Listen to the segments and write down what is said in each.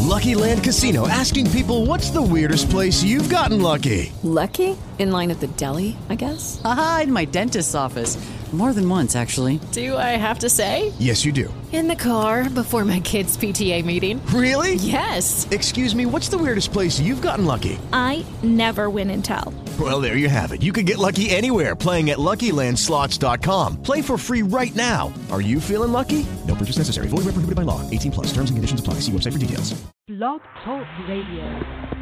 Lucky Land Casino, asking people, what's the weirdest place you've gotten lucky? Lucky? In line at the deli, I guess? Aha, in my dentist's office. More than once, actually. Do I have to say? Yes, you do. In the car before my kids' PTA meeting. Really? Yes. Excuse me, what's the weirdest place you've gotten lucky? I never win and tell. Well, there you have it. You can get lucky anywhere, playing at LuckyLandSlots.com. Play for free right now. Are you feeling lucky? No purchase necessary. Void where prohibited by law. 18 plus. Terms and conditions apply. See website for details. Blog Talk Radio.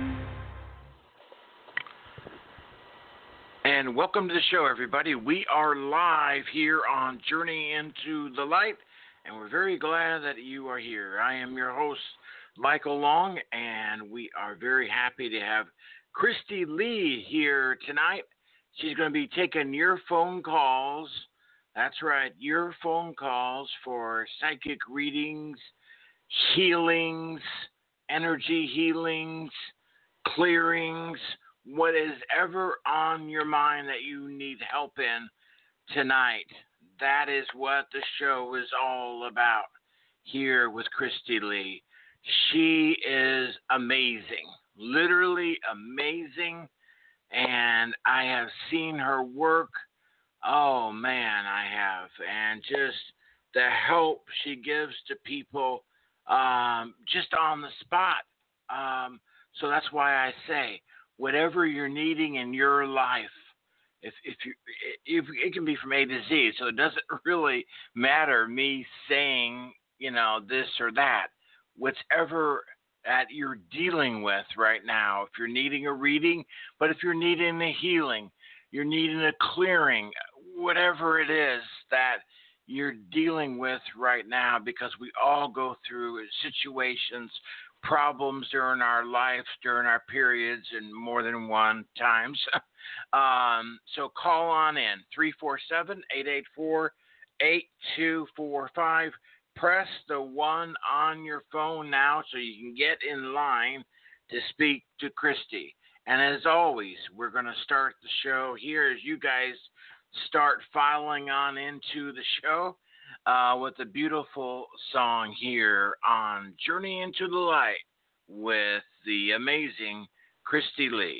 And welcome to the show, everybody. We are live here on Journey into the Light, and we're very glad that you are here. I am your host, Michael Long, and we are very happy to have Christy Lee here tonight. She's going to be taking your phone calls. That's right, your phone calls for psychic readings, healings, energy healings, clearings, what is ever on your mind that you need help in tonight. That is what the show is all about here with Christy Lee. She is amazing, literally amazing, and I have seen her work. Oh, man, I have. And just the help she gives to people just on the spot. So that's why I say, whatever you're needing in your life, if it can be from A to Z, so it doesn't really matter me saying, this or that. Whatever that you're dealing with right now, if you're needing a reading, but if you're needing a healing, you're needing a clearing, whatever it is that you're dealing with right now, because we all go through situations, problems during our lives, during our periods, and more than one times. So call on in, 347-884-8245. Press the 1 on your phone now so you can get in line to speak to Christy. And as always, we're going to start the show here as you guys start filing on into the show with a beautiful song here on Journey into the Light with the amazing Christy Lee.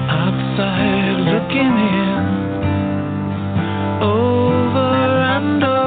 Looking in over and over.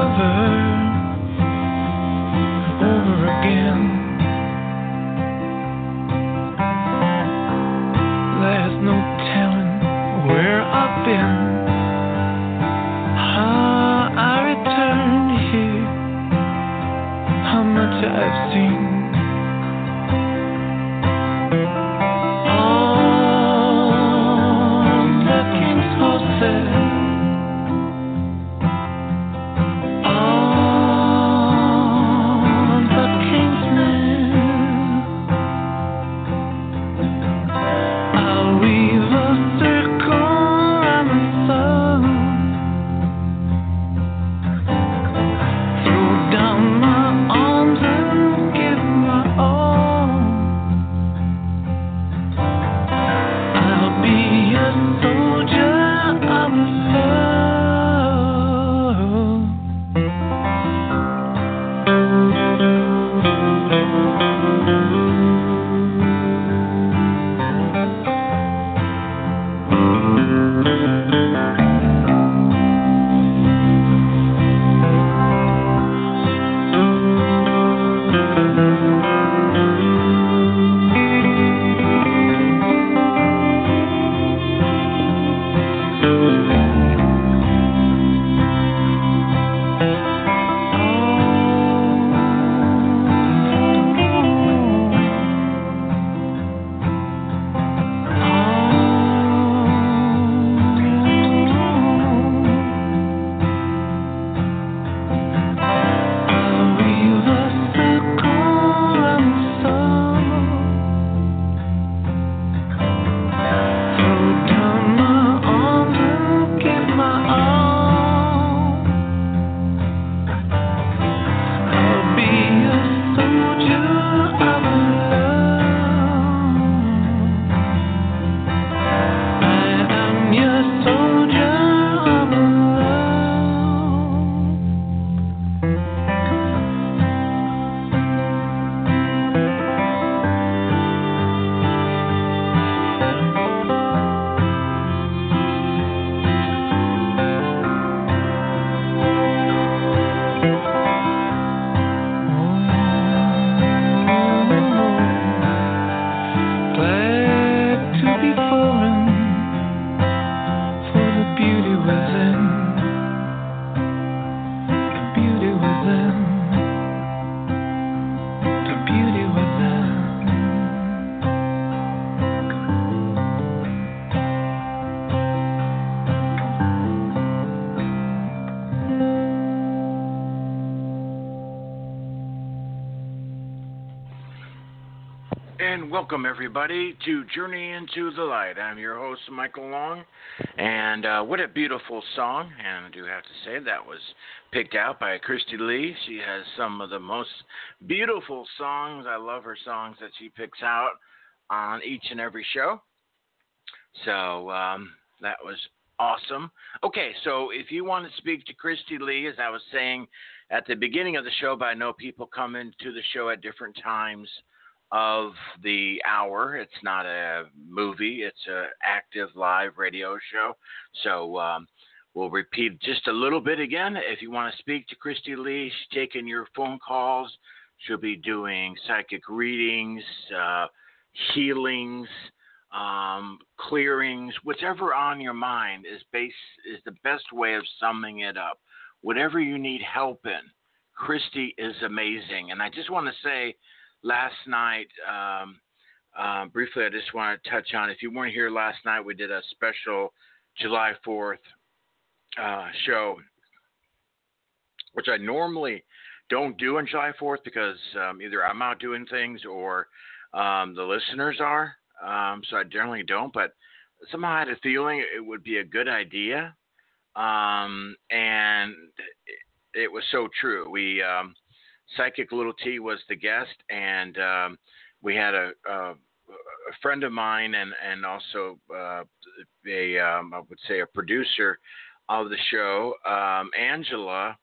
And welcome, everybody, to Journey into the Light. I'm your host, Michael Long, and what a beautiful song. And I do have to say that was picked out by Christy Lee. She has some of the most beautiful songs. I love her songs that she picks out on each and every show. So that was awesome. Okay, so if you want to speak to Christy Lee, as I was saying at the beginning of the show, but I know people come into the show at different times of the hour. It's not a movie. It's an active live radio show. So we'll repeat just a little bit again. If you want to speak to Christy Lee, she's taking your phone calls. She'll be doing psychic readings, healings, clearings, whatever on your mind is the best way of summing it up. Whatever you need help in, Christy is amazing. And I just want to say, last night, briefly, I just want to touch on, if you weren't here last night, we did a special July 4th show, which I normally don't do on July 4th because either I'm out doing things or the listeners are. So I generally don't, but somehow I had a feeling it would be a good idea. And it was so true. We Psychic Little T was the guest, and we had a friend of mine and also I would say a producer of the show, Angela,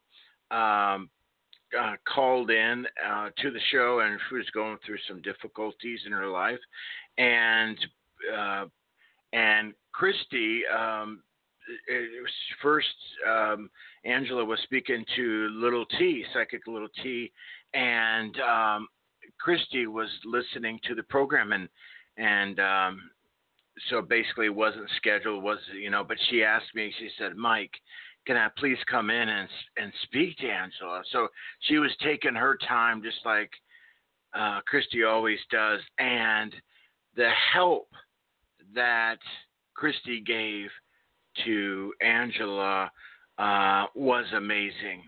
called in to the show, and she was going through some difficulties in her life, and Christy. It was first, Angela was speaking to Little T, Psychic Little T, and Christy was listening to the program, and so basically it wasn't scheduled, but she asked me, she said, Mike, can I please come in and speak to Angela? So she was taking her time just like Christy always does, and the help that Christy gave to Angela was amazing.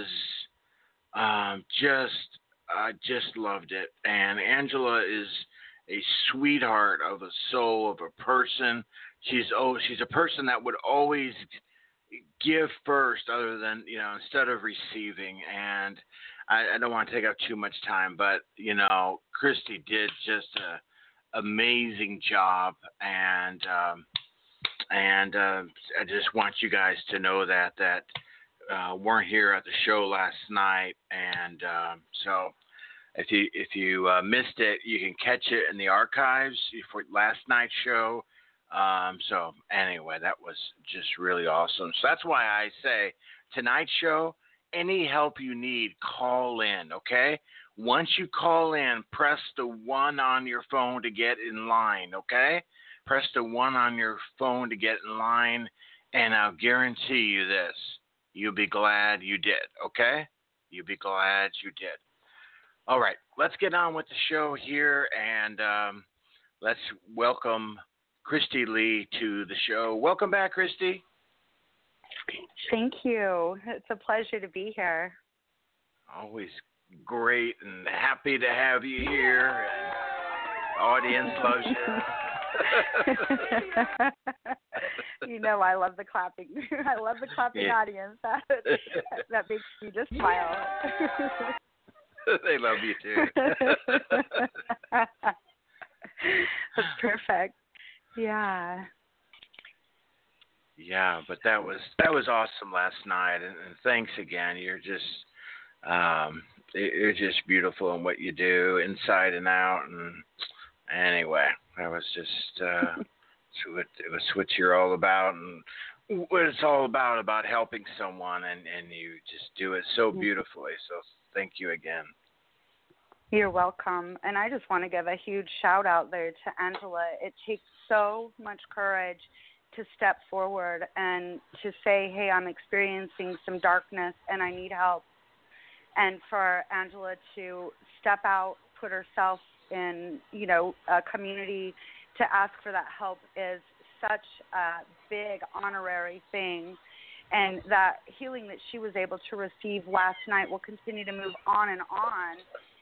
I just loved it. And Angela is a sweetheart of a soul, of a person. She's a person that would always give first, other than instead of receiving. And I don't want to take up too much time, but Christy did just an amazing job, and I just want you guys to know that weren't here at the show last night, and so if you missed it, you can catch it in the archives for last night's show. So anyway, that was just really awesome. So that's why I say tonight's show, any help you need, call in, okay? Once you call in, press the 1 on your phone to get in line, okay? Press the 1 on your phone to get in line, and I'll guarantee you this. You'll be glad you did, okay? You'll be glad you did. All right, let's get on with the show here, and let's welcome Christy Lee to the show. Welcome back, Christy. Thank you. It's a pleasure to be here. Always great and happy to have you here, and the audience loves you. I love the clapping. I love the clapping audience. That makes me just smile. They love you too. That's perfect. Yeah. Yeah, but that was awesome last night, and thanks again. You're just beautiful in what you do, inside and out, and anyway, that was just it was what you're all about, and what it's all about helping someone, and you just do it so beautifully. So thank you again. You're welcome. And I just want to give a huge shout out there to Angela. It takes so much courage to step forward and to say, hey, I'm experiencing some darkness and I need help. And for Angela to step out, put herself in, a community to ask for that help is such a big honorary thing. And that healing that she was able to receive last night will continue to move on and on.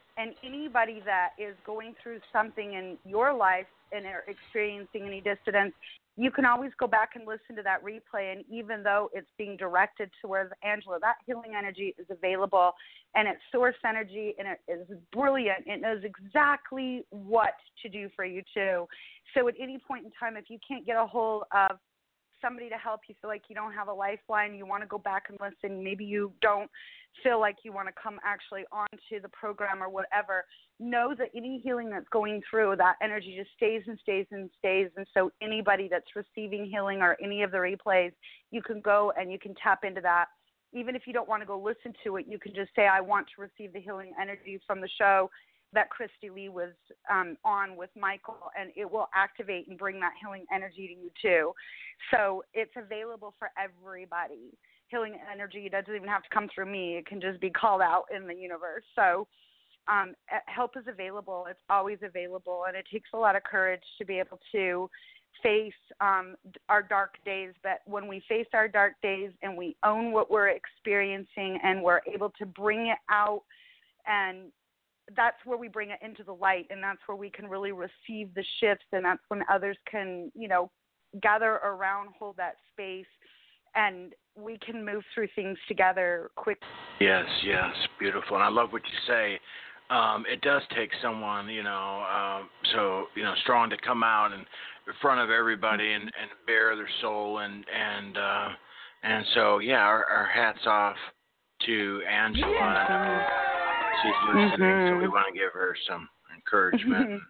And anybody that is going through something in your life and are experiencing any dissonance, you can always go back and listen to that replay. And even though it's being directed towards Angela, that healing energy is available, and it's source energy, and it is brilliant. It knows exactly what to do for you, too. So at any point in time, if you can't get a hold of somebody to help you, feel like you don't have a lifeline, you want to go back and listen, maybe you don't feel like you want to come actually onto the program or whatever, know that any healing that's going through, that energy just stays and stays and stays. And so anybody that's receiving healing or any of the replays, you can go and you can tap into that. Even if you don't want to go listen to it, you can just say, I want to receive the healing energy from the show that Christy Lee was on with Michael, and it will activate and bring that healing energy to you too. So it's available for everybody. Healing energy doesn't even have to come through me. It can just be called out in the universe. So help is available. It's always available, and it takes a lot of courage to be able to face our dark days. But when we face our dark days and we own what we're experiencing and we're able to bring it out, and that's where we bring it into the light, and that's where we can really receive the shifts, and that's when others can, gather around, hold that space, and we can move through things together quickly. Yes, beautiful. And I love what you say. It does take someone, strong to come out and in front of everybody and bare their soul, and so our hats off to Angela. Yeah. She's listening, so we want to give her some encouragement.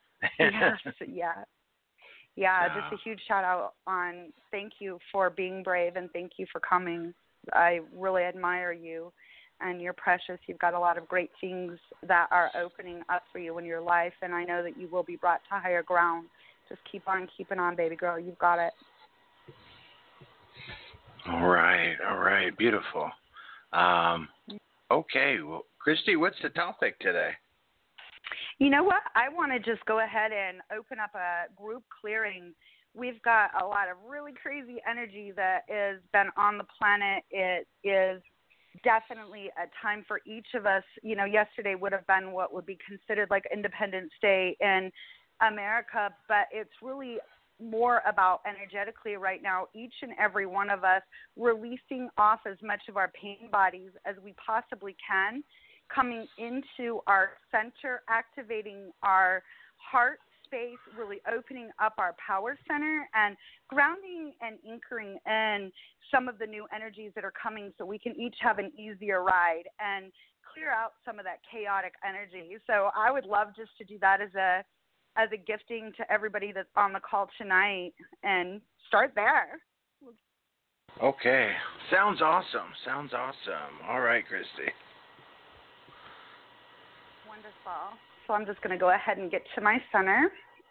Yeah, just a huge shout out on thank you for being brave, and thank you for coming. I really admire you, and you're precious. You've got a lot of great things that are opening up for you in your life, and I know that you will be brought to higher ground. Just keep on keeping on, baby girl. You've got it. All right, beautiful. Okay, well, Christy, what's the topic today? You know what? I want to just go ahead and open up a group clearing. We've got a lot of really crazy energy that has been on the planet. It is definitely a time for each of us. Yesterday would have been what would be considered like Independence Day in America, but it's really more about energetically right now, each and every one of us releasing off as much of our pain bodies as we possibly can, coming into our center, activating our heart space, really opening up our power center and grounding and anchoring in some of the new energies that are coming so we can each have an easier ride and clear out some of that chaotic energy. So I would love just to do that as a gifting to everybody that's on the call tonight and start there. Okay. Sounds awesome. All right, Christy. Wonderful. So I'm just going to go ahead and get to my center,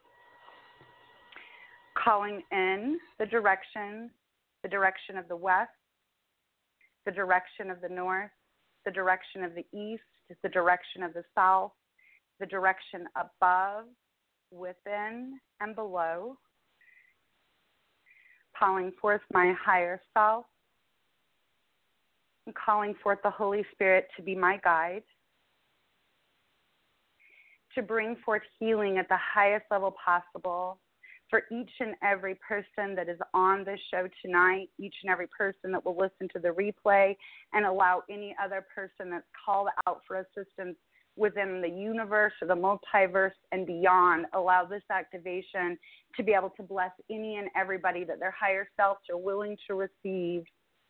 calling in the direction of the west, the direction of the north, the direction of the east, the direction of the south, the direction above, within, and below, calling forth my higher self, and calling forth the Holy Spirit to be my guide, to bring forth healing at the highest level possible for each and every person that is on this show tonight, each and every person that will listen to the replay, and allow any other person that's called out for assistance within the universe or the multiverse and beyond, allow this activation to be able to bless any and everybody that their higher selves are willing to receive.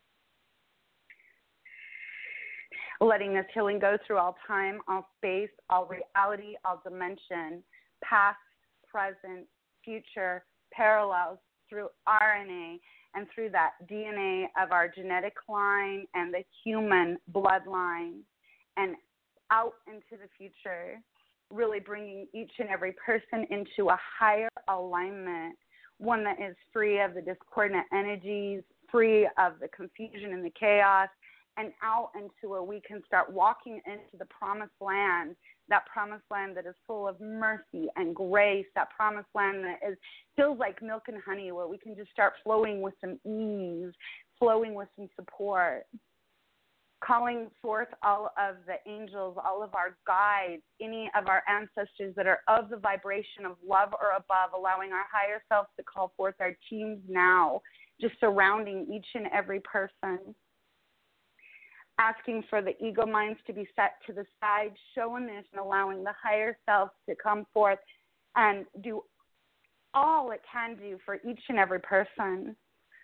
Letting this healing go through all time, all space, all reality, all dimension, past, present, future, parallels through RNA and through that DNA of our genetic line and the human bloodline, and out into the future, really bringing each and every person into a higher alignment, one that is free of the discordant energies, free of the confusion and the chaos, and out into where we can start walking into the promised land, that promised land that is full of mercy and grace, that promised land that feels like milk and honey, where we can just start flowing with some ease, flowing with some support. calling forth all of the angels, all of our guides, any of our ancestors that are of the vibration of love or above, allowing our higher selves to call forth our teams now, just surrounding each and every person. Asking for the ego minds to be set to the side, showing this and allowing the higher selves to come forth and do all it can do for each and every person.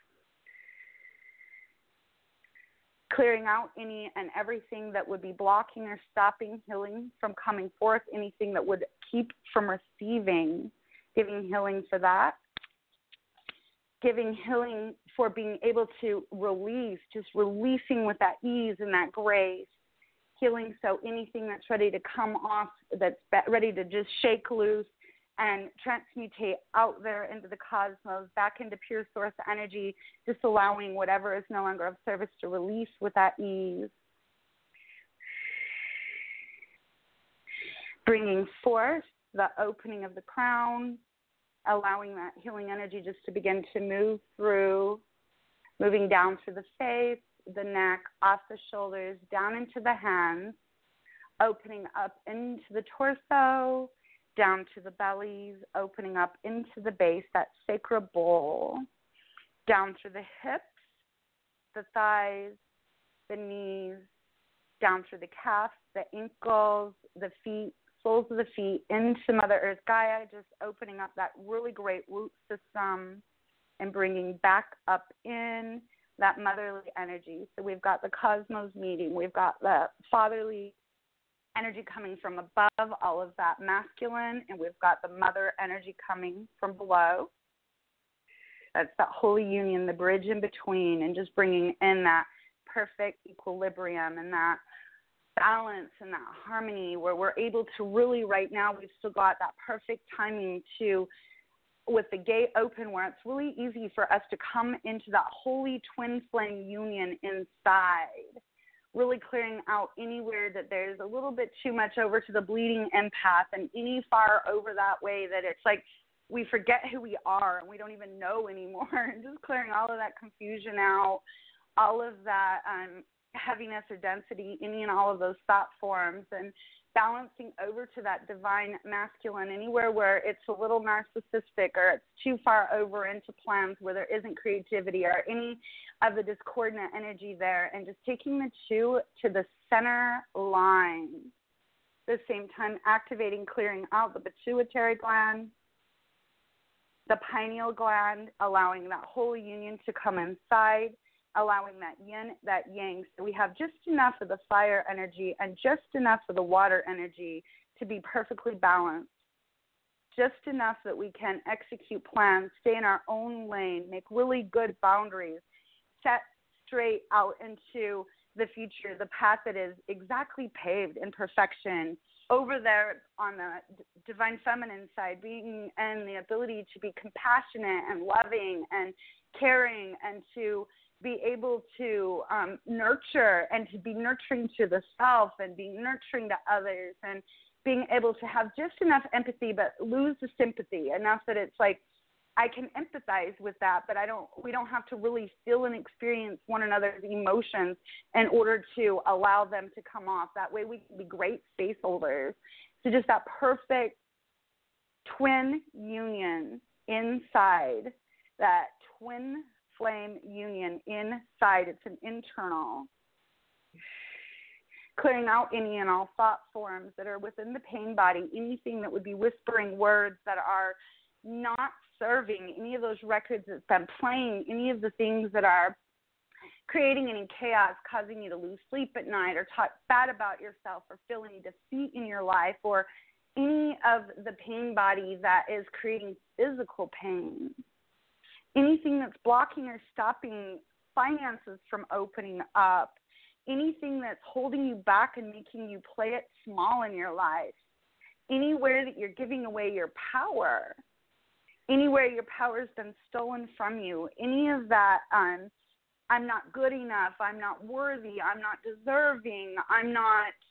Clearing out any and everything that would be blocking or stopping healing from coming forth, anything that would keep from receiving, giving healing for that. Giving healing for being able to release, just releasing with that ease and that grace. Healing so anything that's ready to come off, that's ready to just shake loose and transmutate out there into the cosmos, back into pure source energy, just allowing whatever is no longer of service to release with that ease. Bringing forth the opening of the crown, allowing that healing energy just to begin to move through, moving down through the face, the neck, off the shoulders, down into the hands, opening up into the torso, down to the bellies, opening up into the base, that sacral bowl, down through the hips, the thighs, the knees, down through the calves, the ankles, the feet, soles of the feet, into Mother Earth Gaia, just opening up that really great root system and bringing back up in that motherly energy. So we've got the cosmos meeting. We've got the fatherly energy coming from above, all of that masculine, and we've got the mother energy coming from below. That's that holy union, the bridge in between, and just bringing in that perfect equilibrium and that balance and that harmony where we're able to really, right now, we've still got that perfect timing to, with the gate open, where it's really easy for us to come into that holy twin flame union inside, really clearing out anywhere that there's a little bit too much over to the bleeding empath and any far over that way that it's like we forget who we are and we don't even know anymore, and just clearing all of that confusion out, all of that heaviness or density, any and all of those thought forms, and balancing over to that divine masculine, anywhere where it's a little narcissistic or it's too far over into plans where there isn't creativity or any of the discordant energy there, and just taking the two to the center line. At the same time, activating, clearing out the pituitary gland, the pineal gland, allowing that whole union to come inside, allowing that yin, that yang. So we have just enough of the fire energy and just enough of the water energy to be perfectly balanced. Just enough that we can execute plans, stay in our own lane, make really good boundaries, set straight out into the future, the path that is exactly paved in perfection. Over there on the divine feminine side, being and the ability to be compassionate and loving and caring and to be able to nurture and to be nurturing to the self and being nurturing to others and being able to have just enough empathy but lose the sympathy enough that it's like I can empathize with that, but we don't have to really feel and experience one another's emotions in order to allow them to come off. That way we can be great space holders. So just that perfect twin union inside, that twin flame union inside. It's an internal. Clearing out any and all thought forms that are within the pain body, anything that would be whispering words that are not serving, any of those records that's been playing, any of the things that are creating any chaos, causing you to lose sleep at night or talk bad about yourself or feel any defeat in your life, or any of the pain body that is creating physical pain. Anything that's blocking or stopping finances from opening up, anything that's holding you back and making you play it small in your life, anywhere that you're giving away your power, anywhere your power's been stolen from you, any of that, I'm not good enough, I'm not worthy, I'm not deserving, I'm not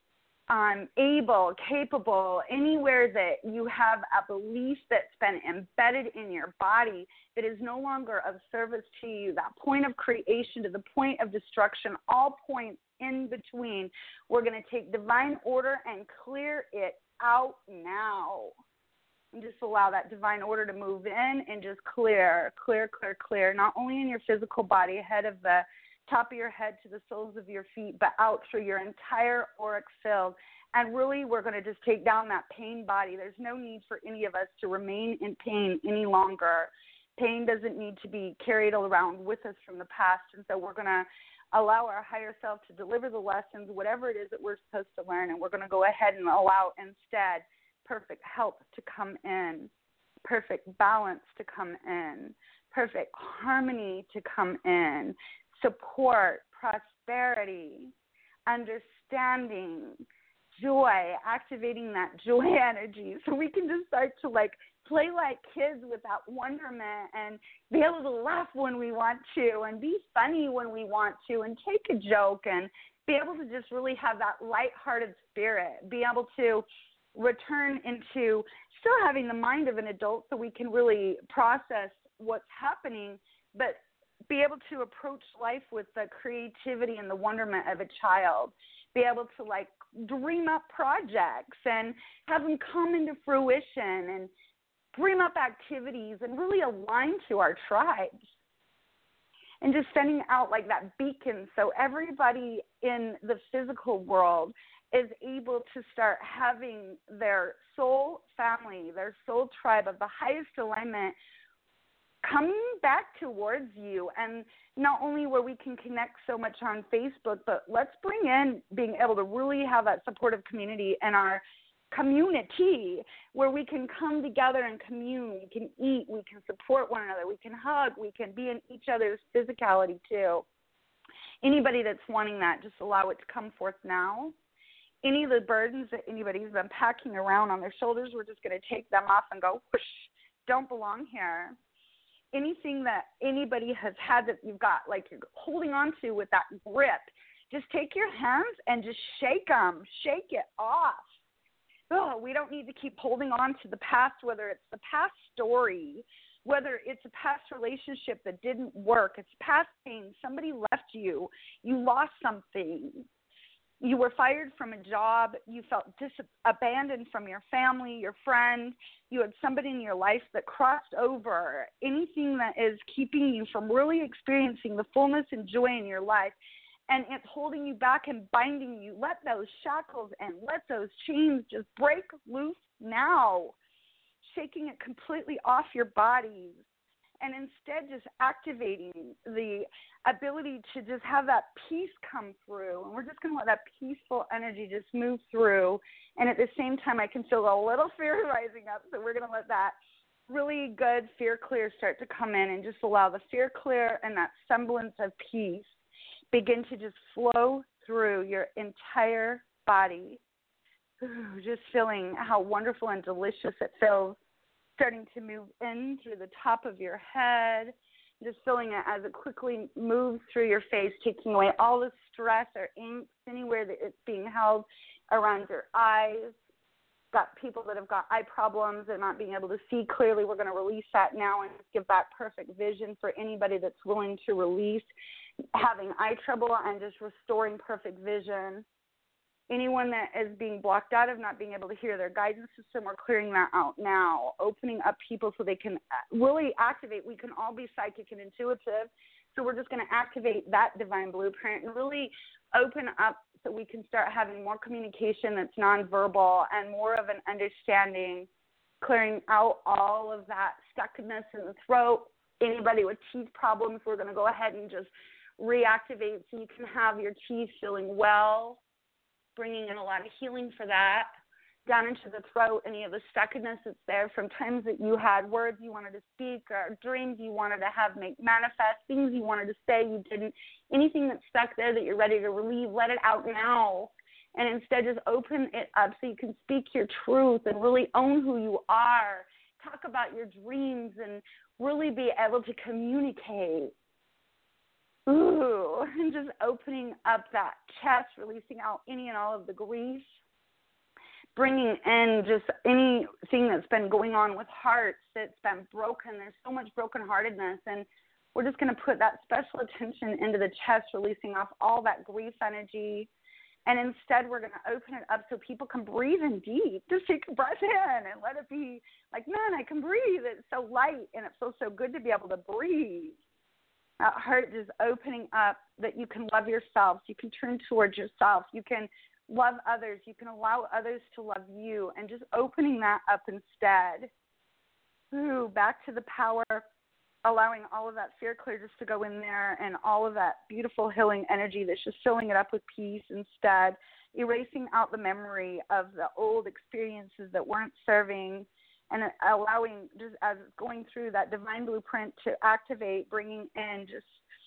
able, capable, anywhere that you have a belief that's been embedded in your body that is no longer of service to you, that point of creation to the point of destruction, all points in between, we're going to take divine order and clear it out now. And just allow that divine order to move in and just clear, not only in your physical body, head of the top of your head to the soles of your feet, but out through your entire auric field. And really, we're going to just take down that pain body. There's no need for any of us to remain in pain any longer. Pain doesn't need to be carried around with us from the past. And so we're going to allow our higher self to deliver the lessons, whatever it is that we're supposed to learn. And we're going to go ahead and allow instead perfect health to come in, perfect balance to come in, perfect harmony to come in, support, prosperity, understanding, joy, activating that joy energy so we can just start to play like kids with that wonderment and be able to laugh when we want to and be funny when we want to and take a joke and be able to just really have that lighthearted spirit, be able to return into still having the mind of an adult so we can really process what's happening, but be able to approach life with the creativity and the wonderment of a child, be able to dream up projects and have them come into fruition and dream up activities and really align to our tribes. And just sending out that beacon so everybody in the physical world is able to start having their soul family, their soul tribe of the highest alignment coming back towards you. And not only where we can connect so much on Facebook, but let's bring in being able to really have that supportive community in our community where we can come together and commune, we can eat, we can support one another, we can hug, we can be in each other's physicality too. Anybody that's wanting that, just allow it to come forth now. Any of the burdens that anybody's been packing around on their shoulders, we're just going to take them off and go, whoosh, don't belong here. Anything that anybody has had that you've got, you're holding on to with that grip, just take your hands and just shake them, shake it off. Oh, we don't need to keep holding on to the past, whether it's the past story, whether it's a past relationship that didn't work, it's past pain, somebody left you, you lost something. You were fired from a job, you felt abandoned from your family, your friend, you had somebody in your life that crossed over, anything that is keeping you from really experiencing the fullness and joy in your life, and it's holding you back and binding you, let those shackles and let those chains just break loose now, shaking it completely off your body. And instead just activating the ability to just have that peace come through. And we're just going to let that peaceful energy just move through. And at the same time, I can feel a little fear rising up. So we're going to let that really good fear clear start to come in and just allow the fear clear and that semblance of peace begin to just flow through your entire body. Ooh, just feeling how wonderful and delicious it feels. Starting to move in through the top of your head, just feeling it as it quickly moves through your face, taking away all the stress or angst anywhere that it's being held around your eyes. Got people that have got eye problems and not being able to see clearly. We're going to release that now and give back perfect vision for anybody that's willing to release having eye trouble and just restoring perfect vision. Anyone that is being blocked out of not being able to hear their guidance system, we're clearing that out now, opening up people so they can really activate. We can all be psychic and intuitive, so we're just going to activate that divine blueprint and really open up so we can start having more communication that's nonverbal and more of an understanding, clearing out all of that stuckness in the throat. Anybody with teeth problems, we're going to go ahead and just reactivate so you can have your teeth feeling well, bringing in a lot of healing for that, down into the throat, any of the stuckness that's there from times that you had words you wanted to speak or dreams you wanted to have make manifest, things you wanted to say you didn't, anything that's stuck there that you're ready to relieve, let it out now. And instead just open it up so you can speak your truth and really own who you are, talk about your dreams and really be able to communicate. Ooh, and just opening up that chest, releasing out any and all of the grief, bringing in just anything that's been going on with hearts that's been broken. There's so much brokenheartedness, and we're just going to put that special attention into the chest, releasing off all that grief energy. And instead, we're going to open it up so people can breathe in deep. Just take a breath in and let it be like, man, I can breathe. It's so light, and it feels so good to be able to breathe. That heart is opening up, that you can love yourself. You can turn towards yourself. You can love others. You can allow others to love you, and just opening that up instead. Ooh, back to the power, allowing all of that fear clear just to go in there, and all of that beautiful healing energy that's just filling it up with peace instead, erasing out the memory of the old experiences that weren't serving, and allowing, just as it's going through that divine blueprint, to activate, bringing in just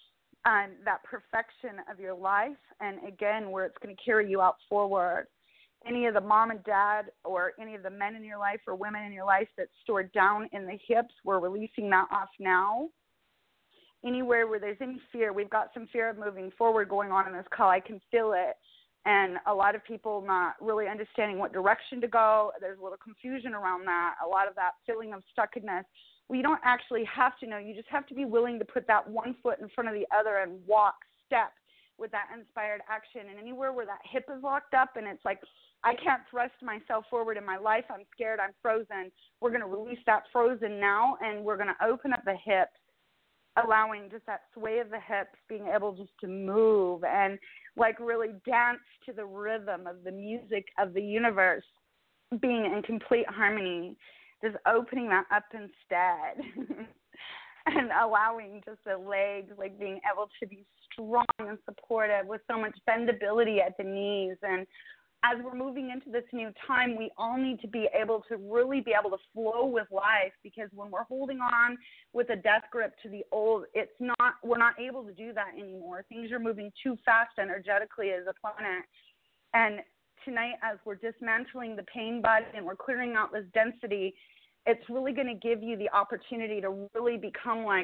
that perfection of your life, and again, where it's going to carry you out forward. Any of the mom and dad, or any of the men in your life or women in your life that's stored down in the hips, we're releasing that off now. Anywhere where there's any fear, we've got some fear of moving forward going on in this call. I can feel it. And a lot of people not really understanding what direction to go. There's a little confusion around that, a lot of that feeling of stuckedness. Well, you don't actually have to know. You just have to be willing to put that one foot in front of the other and walk, step with that inspired action. And anywhere where that hip is locked up and it's like, I can't thrust myself forward in my life, I'm scared, I'm frozen, we're going to release that frozen now, and we're going to open up the hips, allowing just that sway of the hips, being able just to move and like really dance to the rhythm of the music of the universe, being in complete harmony, just opening that up instead. And allowing just the legs, like being able to be strong and supportive with so much bendability at the knees. And as we're moving into this new time, we all need to be able to really be able to flow with life, because when we're holding on with a death grip to the old, we're not able to do that anymore. Things are moving too fast energetically as a planet. And tonight, as we're dismantling the pain body and we're clearing out this density, it's really going to give you the opportunity to really become like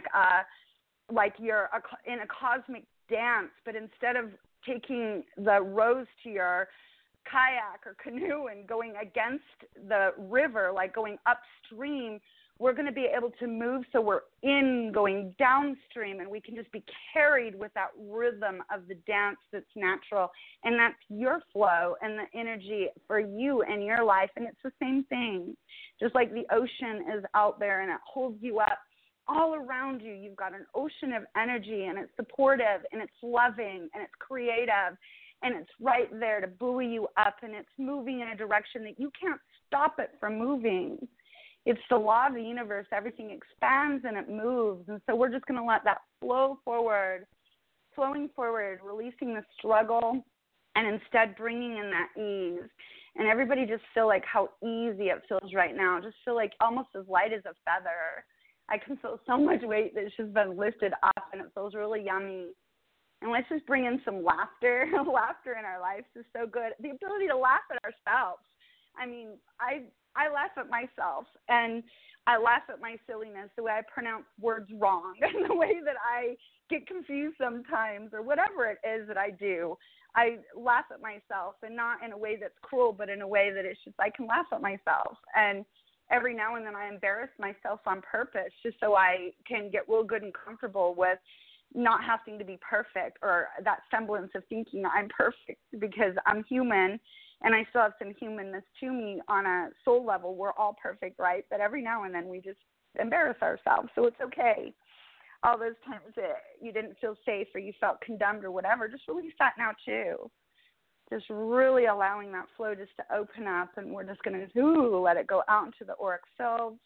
you're in a cosmic dance, but instead of taking the rows to your kayak or canoe and going against the river, like going upstream, we're going to be able to move so we're going downstream, and we can just be carried with that rhythm of the dance that's natural, and that's your flow and the energy for you and your life. And it's the same thing, just like the ocean is out there and it holds you up. All around you, you've got an ocean of energy, and it's supportive, and it's loving, and it's creative, and it's right there to buoy you up, and it's moving in a direction that you can't stop it from moving. It's the law of the universe. Everything expands and it moves, and so we're just going to let that flow forward, flowing forward, releasing the struggle, and instead bringing in that ease. And everybody just feel like how easy it feels right now. Just feel like almost as light as a feather. I can feel so much weight that's just been lifted up, and it feels really yummy. And let's just bring in some laughter. Laughter in our lives is so good. The ability to laugh at ourselves. I mean, I laugh at myself, and I laugh at my silliness, the way I pronounce words wrong, and the way that I get confused sometimes, or whatever it is that I do. I laugh at myself, and not in a way that's cruel, but in a way that it's just, I can laugh at myself. And every now and then I embarrass myself on purpose, just so I can get real good and comfortable with not having to be perfect, or that semblance of thinking I'm perfect, because I'm human and I still have some humanness to me on a soul level. We're all perfect, right? But every now and then we just embarrass ourselves. So it's okay. All those times that you didn't feel safe or you felt condemned or whatever, just release that now too. Just really allowing that flow just to open up, and we're just going to let it go out into the auric fields,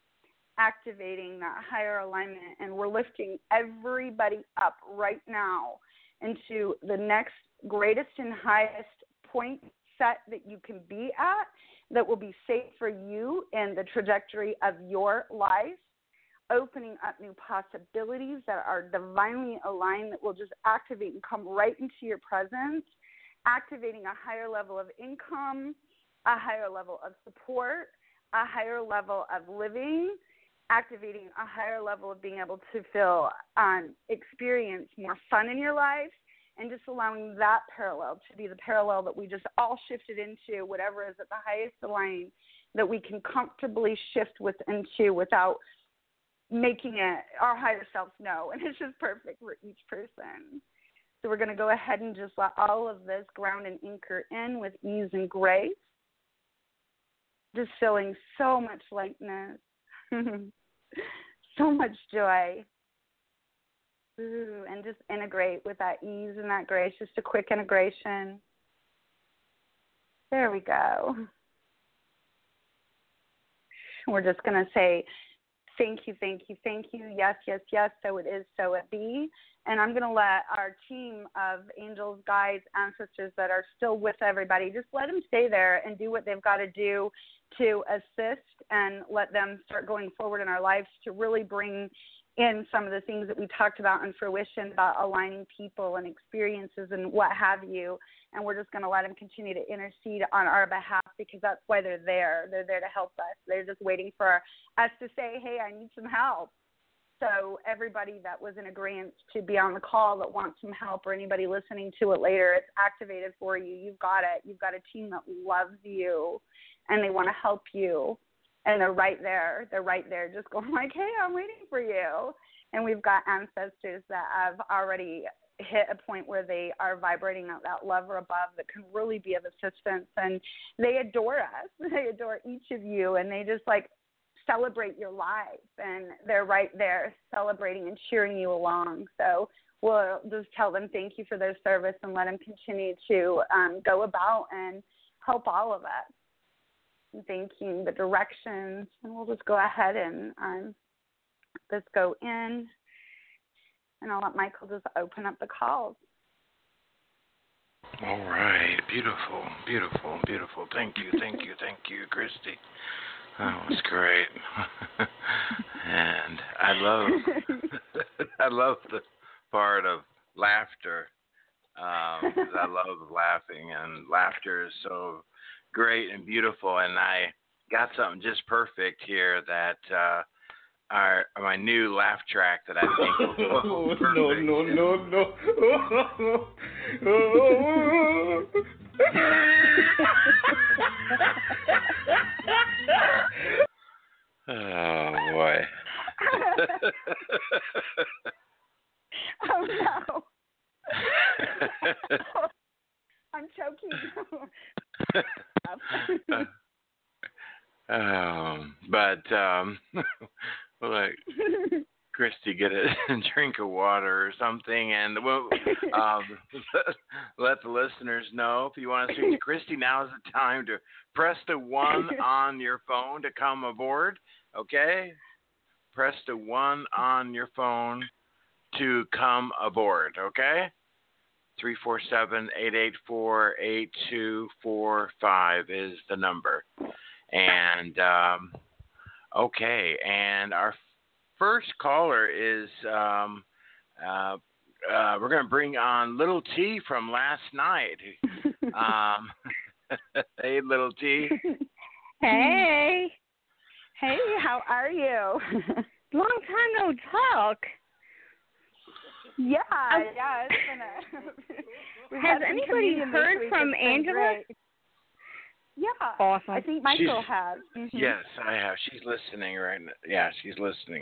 activating that higher alignment, and we're lifting everybody up right now into the next greatest and highest point set that you can be at, that will be safe for you in the trajectory of your life, opening up new possibilities that are divinely aligned, that will just activate and come right into your presence, activating a higher level of income, a higher level of support, a higher level of living, activating a higher level of being able to feel, experience more fun in your life, and just allowing that parallel to be the parallel that we just all shifted into, whatever is at the highest line that we can comfortably shift into without making it our higher selves know. And it's just perfect for each person. So we're going to go ahead and just let all of this ground and anchor in with ease and grace. Just feeling so much lightness, so much joy. Ooh, and just integrate with that ease and that grace, just a quick integration. There we go. We're just going to say, thank you, thank you, thank you. Yes, yes, yes, so it is, so it be. And I'm going to let our team of angels, guides, ancestors that are still with everybody, just let them stay there and do what they've got to do to assist and let them start going forward in our lives to really bring in some of the things that we talked about in fruition, about aligning people and experiences and what have you. And we're just going to let them continue to intercede on our behalf because that's why they're there. They're there to help us. They're just waiting for us to say, hey, I need some help. So everybody that was in agreement to be on the call that wants some help, or anybody listening to it later, it's activated for you. You've got it. You've got a team that loves you and they want to help you. And they're right there. They're right there just going like, hey, I'm waiting for you. And we've got ancestors that have already hit a point where they are vibrating at that level above that can really be of assistance. And they adore us. They adore each of you. And they just like celebrate your life. And they're right there celebrating and cheering you along. So we'll just tell them thank you for their service and let them continue to go about and help all of us. Thanking the directions, and we'll just go ahead and let's go in, and I'll let Michael just open up the calls. All right, beautiful, beautiful, beautiful. Thank you, Christy. That was great, and I love the part of laughter. I love laughing, and laughter is so great and beautiful, and I got something just perfect here that my new laugh track that I think will perfect. No. Oh boy. Oh no. I'm choking. Like Christy, get a drink of water or something, and we'll let the listeners know if you want to speak to Christy. Now is the time to press the 1 on your phone to come aboard. Okay, press the 1 on your phone to come aboard. Okay. 347-884-8245 is the number. And, okay, and our first caller is, we're going to bring on Little T from last night. Hey, Little T. Hey. Hey, how are you? Long time no talk. Yeah, it's been has anybody heard from Angela? Yeah. Awesome. I think Michael has. Mm-hmm. Yes, I have. She's listening right now. Yeah, she's listening.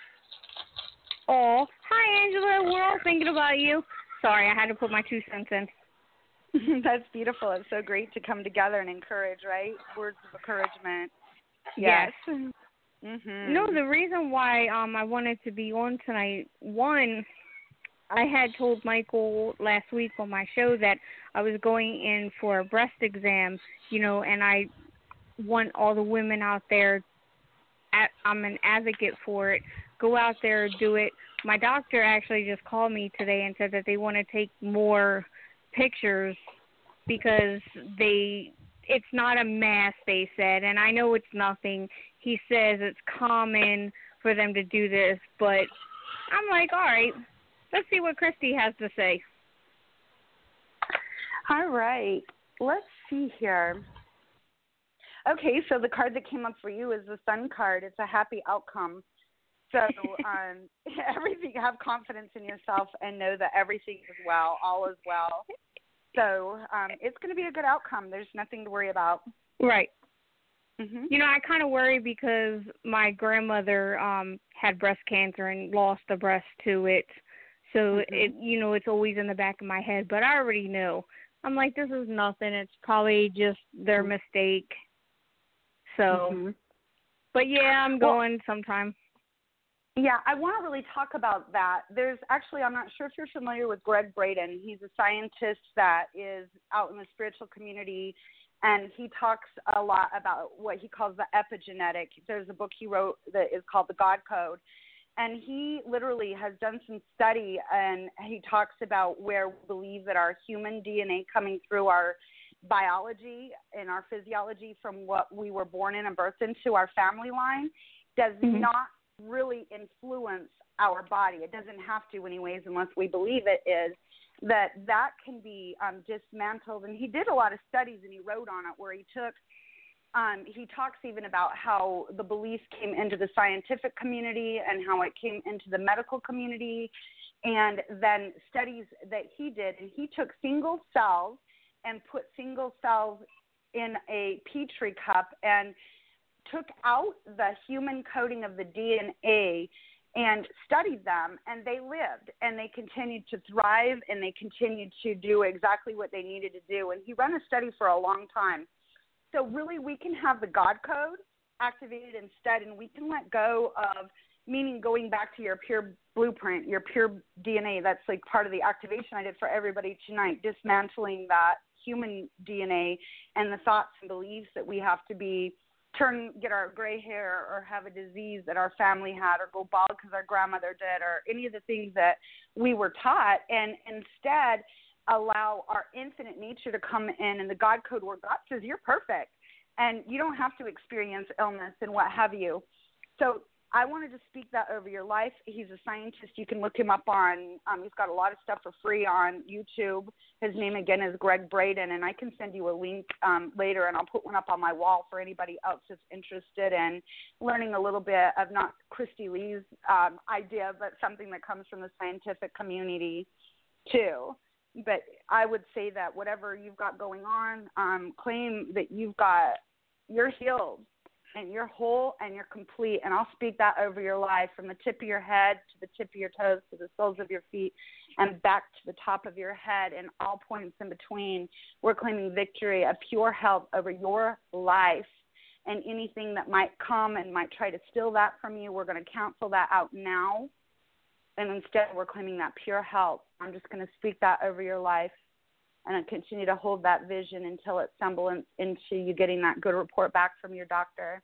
Oh, hi, Angela. We're all thinking about you. Sorry, I had to put my 2 cents in. That's beautiful. It's so great to come together and encourage, right? Words of encouragement. Yes. Mm-hmm. No, the reason why I wanted to be on tonight, one, I had told Michael last week on my show that I was going in for a breast exam, and I want all the women out there, I'm an advocate for it, go out there, do it. My doctor actually just called me today and said that they want to take more pictures because it's not a mass, they said, and I know it's nothing. He says it's common for them to do this, but I'm like, all right. Let's see what Christy has to say. All right. Let's see here. Okay, so the card that came up for you is the Sun card. It's a happy outcome. So everything, have confidence in yourself and know that everything is well, all is well. So it's going to be a good outcome. There's nothing to worry about. Right. Mm-hmm. You know, I kind of worry because my grandmother had breast cancer and lost a breast to it. So, it's always in the back of my head. But I already know. I'm like, this is nothing. It's probably just their mistake. So, but yeah, I'm going sometime. Yeah, I want to really talk about that. There's actually, I'm not sure if you're familiar with Greg Braden. He's a scientist that is out in the spiritual community, and he talks a lot about what he calls the epigenetic. There's a book he wrote that is called The God Code, and he literally has done some study, and he talks about where we believe that our human DNA coming through our biology and our physiology from what we were born in and birthed into, our family line, does not really influence our body. It doesn't have to anyways, unless we believe it is, that can be dismantled. And he did a lot of studies, and he wrote on it where he talks even about how the belief came into the scientific community and how it came into the medical community, and then studies that he did. And he took single cells and put single cells in a Petri cup and took out the human coding of the DNA and studied them, and they lived, and they continued to thrive, and they continued to do exactly what they needed to do. And he ran a study for a long time. So really, we can have the God code activated instead, and we can let go of, meaning going back to your pure blueprint, your pure DNA. That's like part of the activation I did for everybody tonight, dismantling that human DNA and the thoughts and beliefs that we have to be get our gray hair or have a disease that our family had or go bald because our grandmother did or any of the things that we were taught, and instead allow our infinite nature to come in and the God code where God says you're perfect and you don't have to experience illness and what have you. So I wanted to speak that over your life. He's a scientist. You can look him up on, he's got a lot of stuff for free on YouTube. His name, again, is Greg Braden, and I can send you a link later, and I'll put one up on my wall for anybody else that's interested in learning a little bit of not Christy Lee's idea, but something that comes from the scientific community too. But I would say that whatever you've got going on, claim that you're healed. And you're whole and you're complete. And I'll speak that over your life from the tip of your head to the tip of your toes to the soles of your feet and back to the top of your head and all points in between. We're claiming victory, a pure health over your life. And anything that might come and might try to steal that from you, we're going to cancel that out now. And instead, we're claiming that pure health. I'm just going to speak that over your life. And I continue to hold that vision until it semblance into you getting that good report back from your doctor.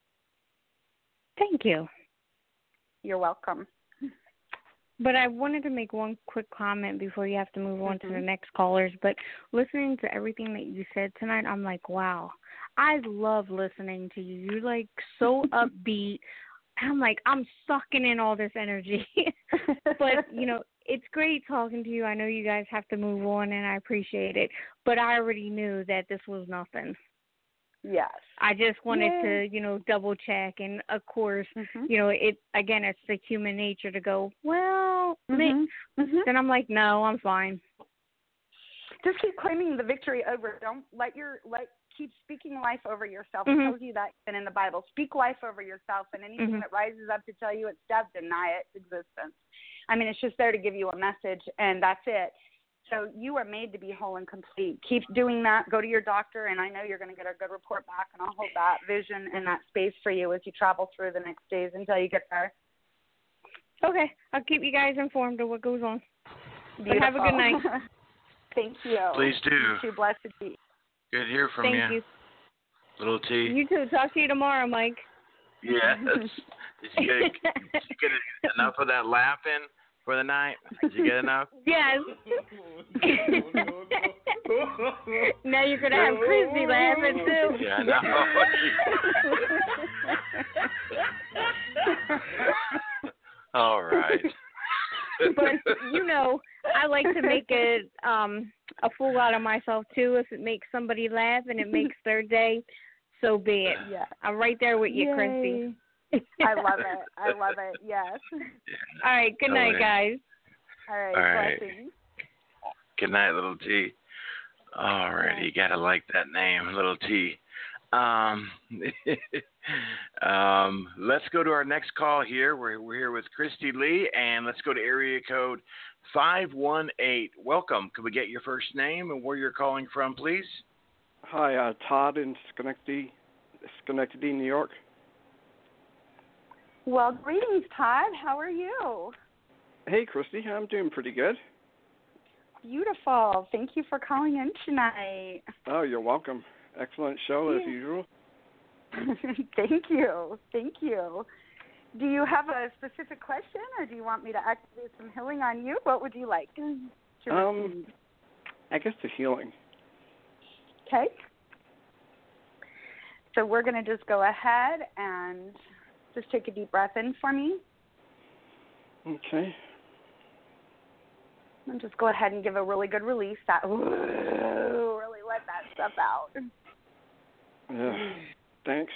Thank you. You're welcome. But I wanted to make one quick comment before you have to move on to the next callers. But listening to everything that you said tonight, I'm like, wow, I love listening to you. You're like so upbeat. I'm like, I'm sucking in all this energy. But, it's great talking to you. I know you guys have to move on, and I appreciate it. But I already knew that this was nothing. Yes. I just wanted to, double check. And, of course, it's the human nature to go, well, then I'm like, no, I'm fine. Just keep claiming the victory over. Don't keep speaking life over yourself. It tells you that even in the Bible. Speak life over yourself, and anything that rises up to tell you it's death, deny its existence. I mean, it's just there to give you a message, and that's it. So you are made to be whole and complete. Keep doing that. Go to your doctor, and I know you're going to get a good report back, and I'll hold that vision and that space for you as you travel through the next days until you get there. Okay. I'll keep you guys informed of what goes on. Beautiful. But have a good night. Thank you. Please do. You too. Blessed be. Good to hear from you. Thank you. Little T. You too. Talk to you tomorrow, Mike. Yes. Did you get enough of that laughing for the night? Did you get enough? Yes. Now you're going to have Christy laughing, too. Yeah, I know. All right. But, I like to make it a fool out of myself, too. If it makes somebody laugh and it makes their day, so be it. Yeah. I'm right there with you, Christy. I love it. I love it. Yes. All right. Good night, guys. All right. All right. Blessings. Good night, Little T. All right, you gotta like that name, Little T. Let's go to our next call here. We're here with Christy Lee, and let's go to area code 518. Welcome. Could we get your first name and where you're calling from, please? Hi, Todd in Schenectady, New York. Well, greetings, Todd. How are you? Hey, Christy. I'm doing pretty good. Beautiful. Thank you for calling in tonight. Oh, you're welcome. Excellent show as usual. Thank you. Thank you. Do you have a specific question, or do you want me to activate some healing on you? What would you like to receive? I guess the healing. Okay. So we're going to just go ahead and just take a deep breath in for me. Okay. And just go ahead and give a really good release. Really let that stuff out. Yeah. Thanks.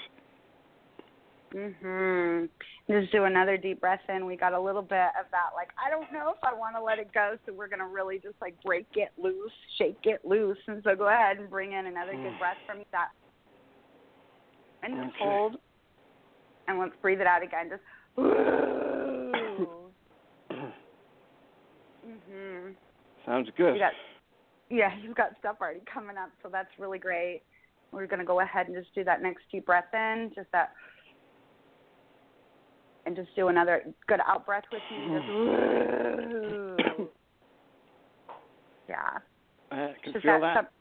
Just do another deep breath in. We got a little bit of that, like, I don't know if I want to let it go, so we're going to really just, like, break it loose, shake it loose. And so go ahead and bring in another good breath from that. And just hold. And let's breathe it out again. Just, Sounds good. You've got stuff already coming up, so that's really great. We're going to go ahead and just do that next deep breath in, just that, and just do another good out breath with me. Just, yeah. I can just feel that.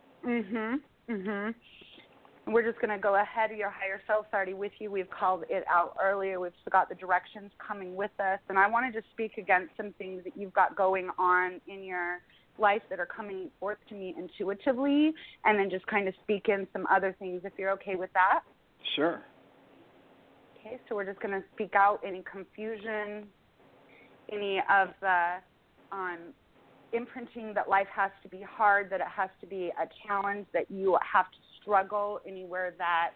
We're just going to go ahead. Your higher self's already with you. We've called it out earlier. We've got the directions coming with us. And I wanted to speak against some things that you've got going on in your life that are coming forth to me intuitively, and then just kind of speak in some other things if you're okay with that. Sure. Okay, so we're just going to speak out any confusion, any of the imprinting that life has to be hard, that it has to be a challenge, that you have to struggle, anywhere that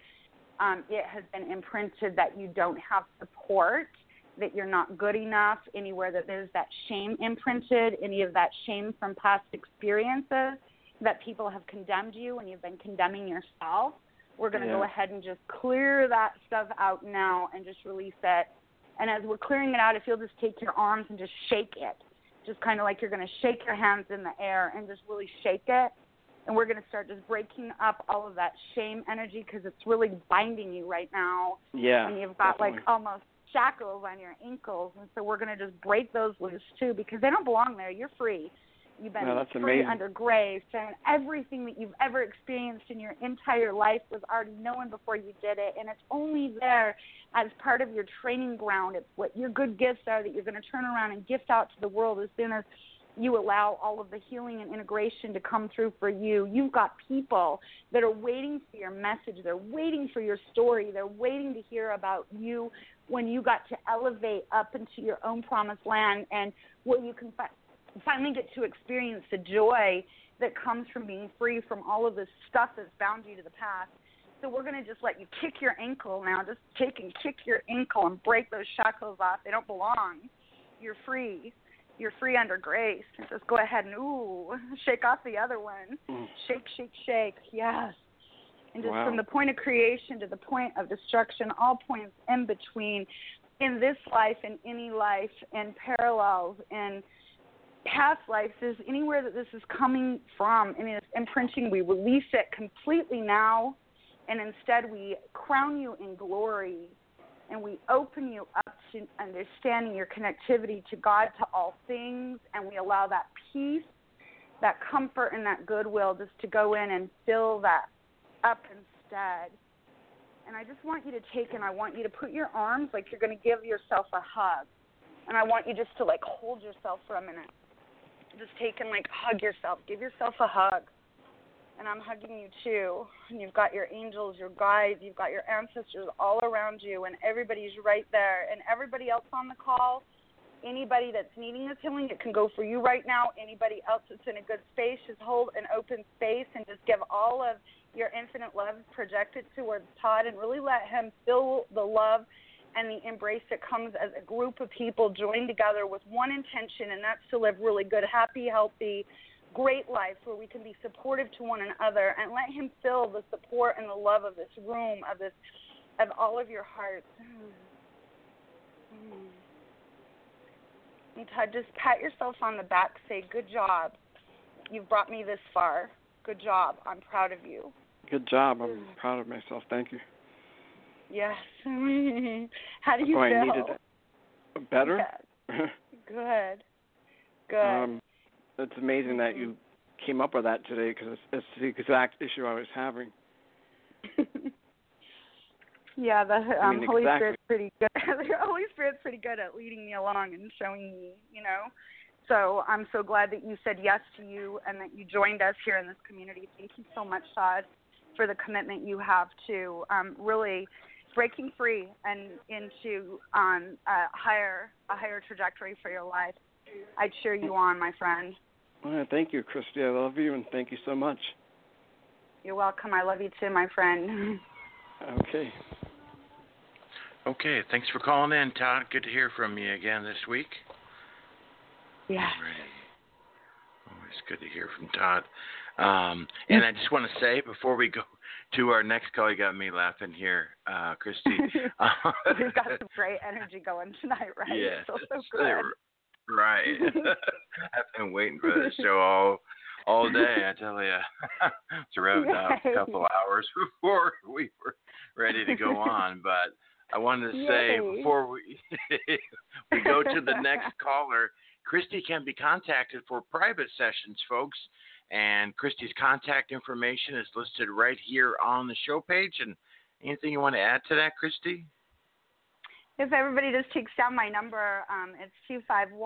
it has been imprinted that you don't have support, that you're not good enough, anywhere that there's that shame imprinted, any of that shame from past experiences that people have condemned you and you've been condemning yourself. We're going to go ahead and just clear that stuff out now and just release it. And as we're clearing it out, if you'll just take your arms and just shake it, just kind of like you're going to shake your hands in the air and just really shake it. And we're going to start just breaking up all of that shame energy because it's really binding you right now. Yeah. And you've got definitely. like almost shackles on your ankles. And so we're going to just break those loose too because they don't belong there. You're free. You've been free amazing. under grace, and everything that you've ever experienced in your entire life was already known before you did it, and it's only there as part of your training ground. It's what your good gifts are that you're going to turn around and gift out to the world as soon as you allow all of the healing and integration to come through for you. You've got people that are waiting for your message. They're waiting for your story. They're waiting to hear about you when you got to elevate up into your own promised land and where you can finally get to experience the joy that comes from being free from all of this stuff that's bound you to the past. So we're going to just let you kick your ankle now. Just take and kick your ankle and break those shackles off. They don't belong. You're free. You're free under grace. And just go ahead and, shake off the other one. Shake, shake, shake. Yes. And just from the point of creation to the point of destruction, all points in between, in this life, in any life, in parallels, in past lives, is anywhere that this is coming from, and it's imprinting, we release it completely now, and instead we crown you in glory, and we open you up to understanding your connectivity to God, to all things, and we allow that peace, that comfort, and that goodwill just to go in and fill that up instead. And I just want you to take, and I want you to put your arms like you're going to give yourself a hug, and I want you just to like hold yourself for a minute. Just take and like hug yourself. Give yourself a hug. And I'm hugging you too. And you've got your angels, your guides, you've got your ancestors all around you, and everybody's right there. And everybody else on the call, anybody that's needing this healing, it can go for you right now. Anybody else that's in a good space, just hold an open space and just give all of your infinite love projected towards Todd and really let him feel the love and the embrace that comes as a group of people joined together with one intention, and that's to live really good, happy, healthy, great lives where we can be supportive to one another, and let him fill the support and the love of this room, of all of your hearts. And Todd, just pat yourself on the back, say, good job. You've brought me this far. Good job. I'm proud of you. Good job. I'm proud of myself. Thank you. Yes. How do you feel? I needed it. Better? Good. Good. It's amazing that you came up with that today, because it's the exact issue I was having. Yeah, the Holy exactly. Spirit's pretty good. The Holy Spirit's pretty good at leading me along and showing me, So I'm so glad that you said yes to you and that you joined us here in this community. Thank you so much, Todd, for the commitment you have to really breaking free and into a higher trajectory for your life. I cheer you on, my friend. Well, thank you, Christy. I love you, and thank you so much. You're welcome. I love you too, my friend. Okay. Okay, thanks for calling in, Todd. Good to hear from you again this week. Yeah. Always good to hear from Todd. And I just want to say, before we go to our next call, you got me laughing here, Christy. We've got some great energy going tonight, right? Yeah. So good. Right. I've been waiting for this show all day, I tell you. It's wrapped up a couple hours before we were ready to go on, but I wanted to say before we go to the next caller, Christy can be contacted for private sessions, folks, and Christy's contact information is listed right here on the show page. And anything you want to add to that, Christy? If everybody just takes down my number, it's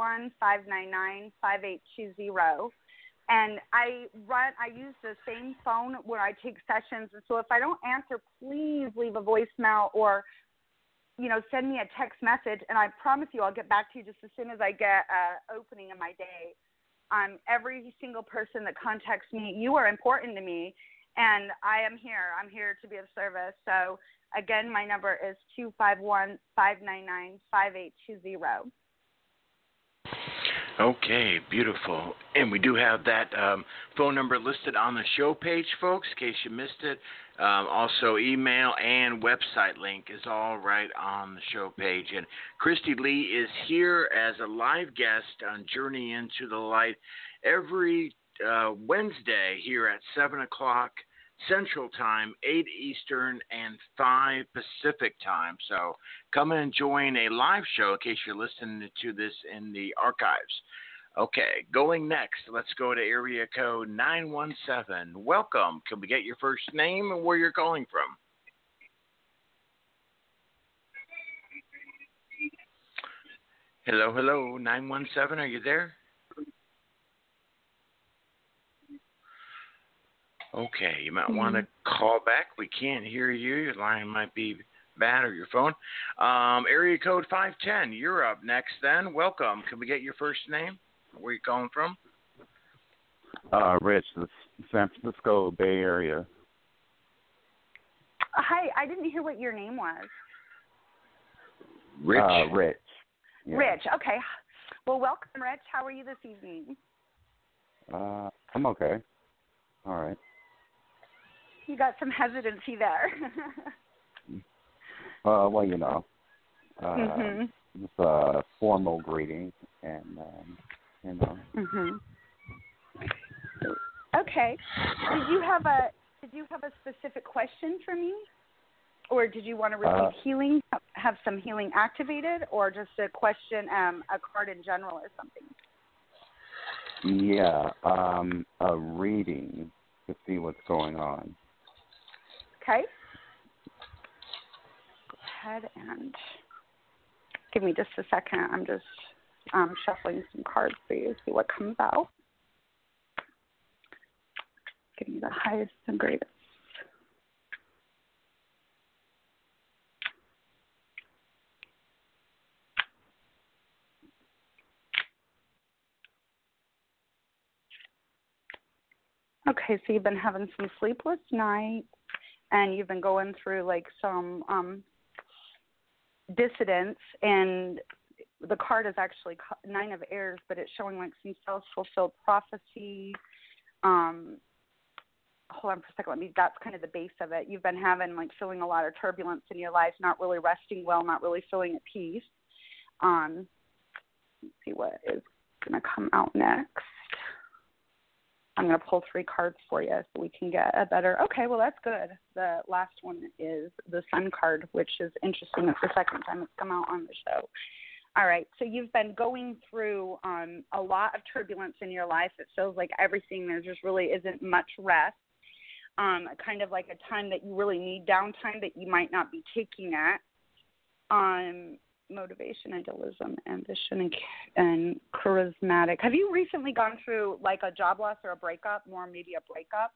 251-599-5820. And I use the same phone where I take sessions. And so if I don't answer, please leave a voicemail or, send me a text message. And I promise you I'll get back to you just as soon as I get opening in my day. Every single person that contacts me, you are important to me. And I am here. I'm here to be of service. So, again, my number is 251-599-5820. Okay, beautiful. And we do have that phone number listed on the show page, folks, in case you missed it. Also, email and website link is all right on the show page. And Christy Lee is here as a live guest on Journey into the Light every Wednesday here at 7 o'clock Central Time, 8 Eastern, and 5 Pacific Time. So come and join a live show in case you're listening to this in the archives. Okay, going next, let's go to area code 917. Welcome. Can we get your first name and where you're calling from? Hello, 917, are you there? Okay, you might want to call back. We can't hear you. Your line might be bad or your phone. Area code 510, you're up next then. Welcome. Can we get your first name? Where are you calling from? Rich, the San Francisco Bay Area. Hi, I didn't hear what your name was. Rich. Rich. Yeah. Rich, okay. Well, welcome, Rich. How are you this evening? I'm okay. All right. You got some hesitancy there. Well, just a formal greeting, and Okay. Did you have a specific question for me, or did you want to receive healing, have some healing activated, or just a question, a card in general, or something? Yeah, a reading to see what's going on. Okay. Go ahead and give me just a second. I'm just shuffling some cards for you, see what comes out. Give me the highest and greatest. Okay, so you've been having some sleepless nights, and you've been going through like some dissidence, and the card is actually Nine of Airs, but it's showing like some self-fulfilled prophecy. Hold on for a second. That's kind of the base of it. You've been feeling a lot of turbulence in your life, not really resting well, not really feeling at peace. Let's see what is going to come out next. I'm going to pull 3 cards for you so we can get a better. Okay, well, that's good. The last one is the Sun card, which is interesting. It's the second time it's come out on the show. All right, so you've been going through a lot of turbulence in your life. It feels like everything, there just really isn't much rest. Kind of like a time that you really need downtime that you might not be taking at. Motivation, idealism, ambition, and charismatic. Have you recently gone through like a job loss or a breakup, more maybe a breakup?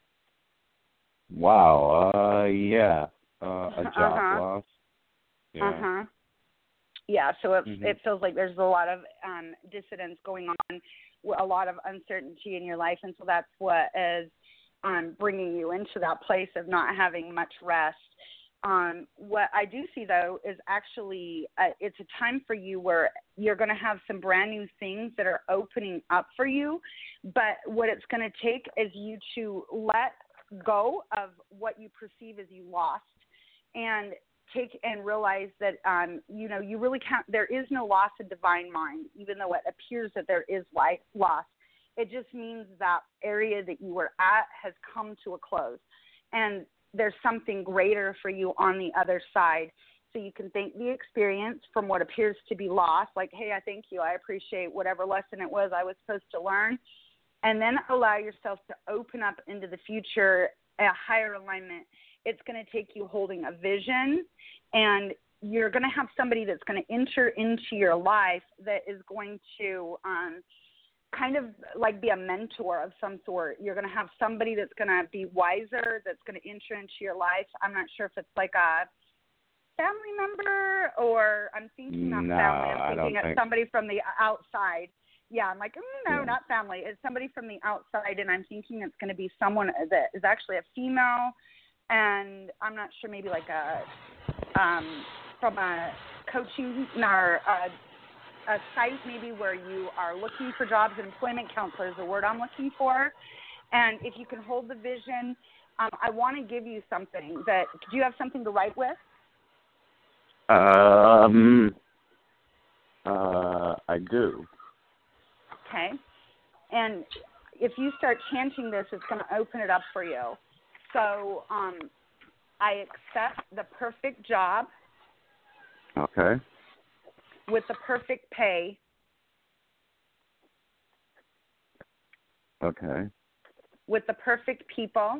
Wow. Yeah. A job loss. Yeah. Yeah, so it feels like there's a lot of dissidence going on, a lot of uncertainty in your life, and so that's what is bringing you into that place of not having much rest. What I do see, though, is actually it's a time for you where you're going to have some brand new things that are opening up for you, but what it's going to take is you to let go of what you perceive as you lost and take and realize that, you really can't, there is no loss of divine mind, even though it appears that there is loss. It just means that area that you were at has come to a close, and there's something greater for you on the other side. So you can thank the experience from what appears to be lost, like, hey, I thank you, I appreciate whatever lesson it was I was supposed to learn, and then allow yourself to open up into the future, a higher alignment. It's going to take you holding a vision, and you're going to have somebody that's going to enter into your life that is going to kind of like be a mentor of some sort. You're going to have somebody that's going to be wiser, that's going to enter into your life. I'm not sure if it's like a family member, or I'm thinking not family. I'm thinking it's somebody from the outside. Yeah, I'm like, not family. It's somebody from the outside, and I'm thinking it's going to be someone that is actually a female, and I'm not sure, maybe like from a coaching or a site maybe where you are looking for jobs. Employment counselor is the word I'm looking for. And if you can hold the vision, I want to give you something that, do you have something to write with? I do. Okay. And if you start chanting this, it's going to open it up for you. So I accept the perfect job. Okay. With the perfect pay. Okay. With the perfect people.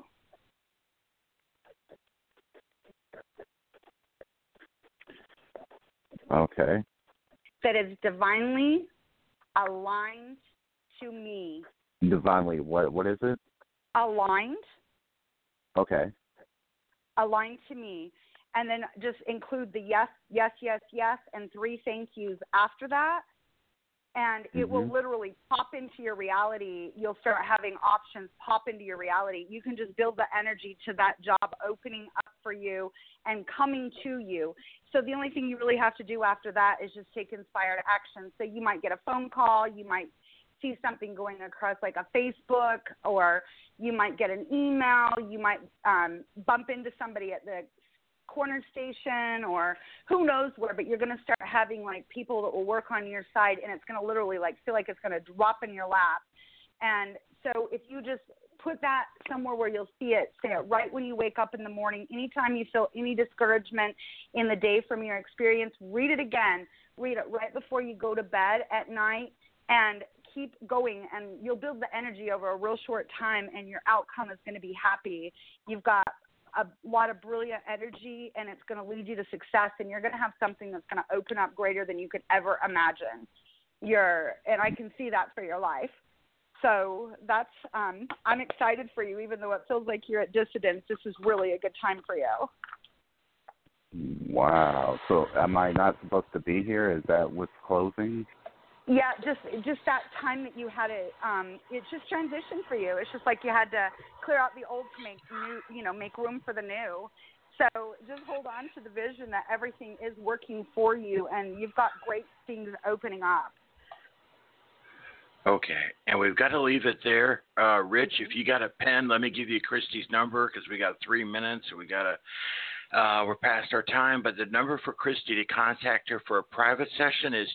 Okay. That is divinely aligned to me. Divinely, what is it? Aligned. Okay. Aligned to me. And then just include the yes, yes, yes, yes, and 3 thank yous after that. And it will literally pop into your reality. You'll start having options pop into your reality. You can just build the energy to that job opening up for you and coming to you. So the only thing you really have to do after that is just take inspired action. So you might get a phone call. You might see something going across like a Facebook, or you might get an email. You might bump into somebody at the corner station, or who knows where, but you're going to start having like people that will work on your side, and it's going to literally like feel like it's going to drop in your lap. And so if you just put that somewhere where you'll see it, say it right when you wake up in the morning, anytime you feel any discouragement in the day from your experience, read it again, read it right before you go to bed at night, and keep going, and you'll build the energy over a real short time, and your outcome is going to be happy. You've got a lot of brilliant energy, and it's going to lead you to success, and you're going to have something that's going to open up greater than you could ever imagine. And I can see that for your life. So that's, I'm excited for you, even though it feels like you're at dissonance. This is really a good time for you. Wow. So am I not supposed to be here? Is that what's closing? Yeah, just that time that you had it just transitioned for you. It's just like you had to clear out the old to make new, make room for the new. So just hold on to the vision that everything is working for you and you've got great things opening up. Okay, and we've got to leave it there. Rich, if you got a pen, let me give you Christy's number because we got 3 minutes. And we're past our time, but the number for Christy to contact her for a private session is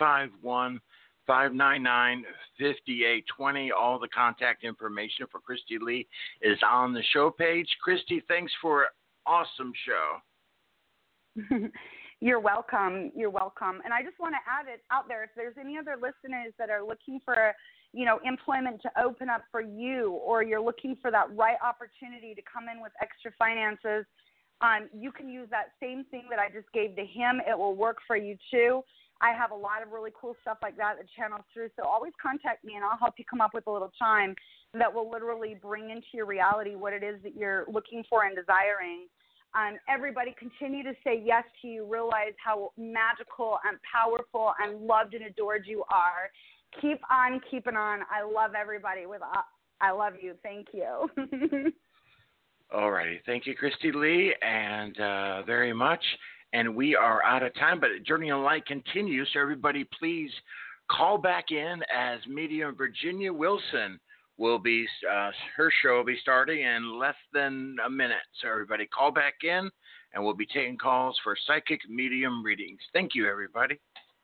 251-599-5820. All the contact information for Christy Lee is on the show page. Christy, thanks for an awesome show. You're welcome. You're welcome. And I just want to add it out there. If there's any other listeners that are looking for, employment to open up for you, or you're looking for that right opportunity to come in with extra finances, you can use that same thing that I just gave to him. It will work for you too. I have a lot of really cool stuff like that channels through. So always contact me and I'll help you come up with a little time that will literally bring into your reality what it is that you're looking for and desiring. Everybody continue to say yes to you. Realize how magical and powerful and loved and adored you are. Keep on keeping on. I love everybody. I love you. Thank you. All righty. Thank you, Christy Lee, and very much. And we are out of time, but Journey in Light continues. So everybody, please call back in as medium Virginia Wilson will be, her show will be starting in less than a minute. So everybody call back in, and we'll be taking calls for psychic medium readings. Thank you, everybody.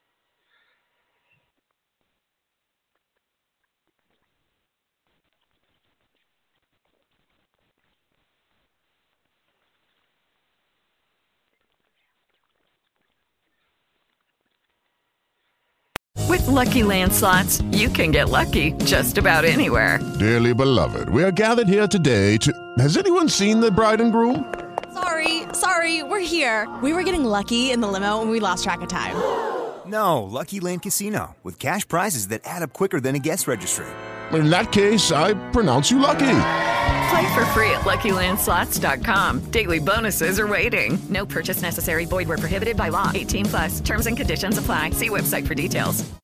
With Lucky Land Slots, you can get lucky just about anywhere. Dearly beloved, we are gathered here today to... Has anyone seen the bride and groom? Sorry, we're here. We were getting lucky in the limo and we lost track of time. No, Lucky Land Casino, with cash prizes that add up quicker than a guest registry. In that case, I pronounce you lucky. Play for free at LuckyLandSlots.com. Daily bonuses are waiting. No purchase necessary. Void where prohibited by law. 18+. Terms and conditions apply. See website for details.